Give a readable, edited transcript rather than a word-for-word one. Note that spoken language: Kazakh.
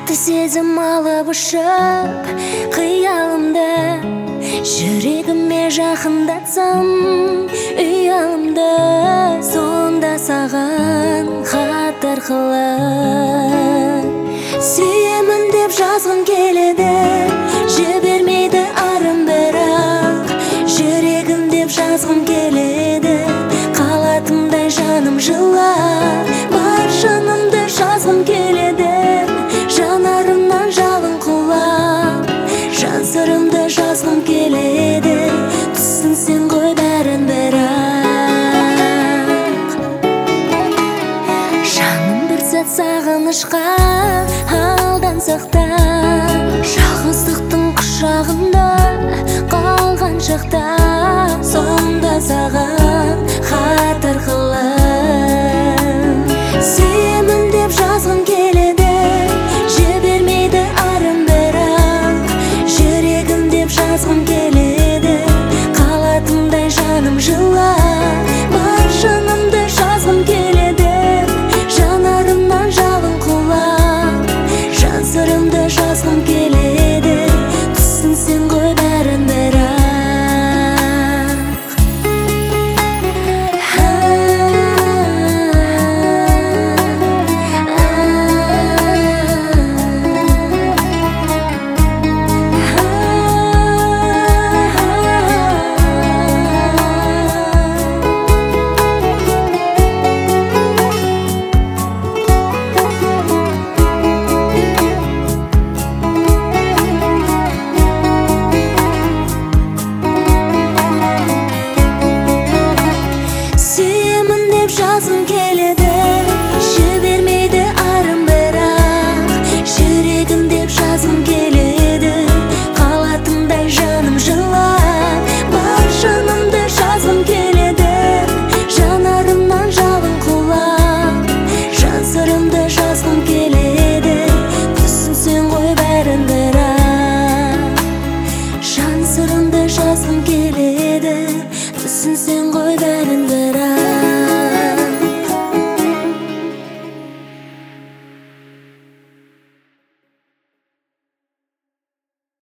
қатты сезім алып ұшып қиялымды, жүрегіме жақындатсам ұялымды, сонда саған хат арқылы сүйемін деп жазғым келеді. Жібермейді арым, бірақ жүрегім деп жазғым келеді. Қалатындай жаным жылап, бар жанымды жазғым келеді. Жанарымнан жалын құлап, жан сырымды жазғым келеді. Түсінсең ғой бәрін, бірақ жаным бір сәт сағынышқа алдансақ та, жалғыздықтың құшағында қалған шақта, сонда саған хат арқылы сүйемін деп жазғым келеді. Жібермейді арым, бірақ жүрегім деп жазғым келеді. Қалатындай жаным жылап, бар жанымды жазғым келеді. Жанарымнан жалын құлап, жан сырымды жазғым келеді. Түсінсең ғой бәрін, бірақ жазғым келеді. Жібермейді арым, бірақ жүрегім деп жазғым келеді. Қалатындай жаным жылап, бар жанымды жазғым келеді. Жанарымнан жалын құлап, жан сырымды жазғым келеді. Түсінсең ғой бәрін, бірақ жан сырымды жазғым келеді. Түсінсең ғой бәрін, бірақ